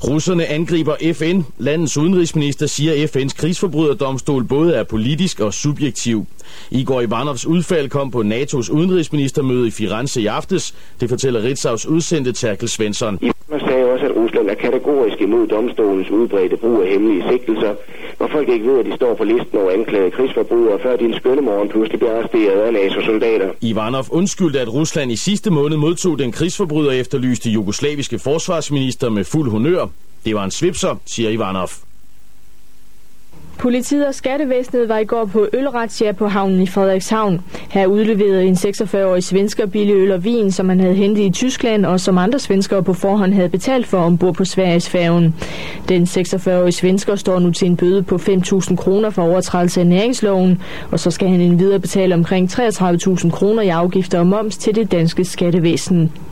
Russerne angriber FN. Landets udenrigsminister siger, at FN's krigsforbryderdomstol både er politisk og subjektiv. Igor Ivanovs udfald kom på NATO's udenrigsministermøde i Firenze i aftes. Det fortæller Ritzaus udsendte Terkel Svensson. Man sagde også, at Rusland er kategorisk imod domstolens udbredte brug af hemmelige sigtelser, hvor folk ikke ved, at de står på listen over anklagede krigsforbrydere, før de en skønne morgen pludselig bliver arresteret af NATO-soldater. Ivanov undskyldte, at Rusland i sidste måned modtog den krigsforbryder efterlyste jugoslaviske forsvarsminister med fuld honør. Det var en svipser, siger Ivanov. Politiet og skattevæsenet var i går på ølrazzia på havnen i Frederikshavn. Her udleverede en 46-årig svensker billig øl og vin, som han havde hentet i Tyskland, og som andre svenskere på forhånd havde betalt for ombord på Sverigesfærgen. Den 46-årige svensker står nu til en bøde på 5.000 kroner for overtrædelse af næringsloven, og så skal han endvidere betale omkring 33.000 kroner i afgifter og moms til det danske skattevæsen.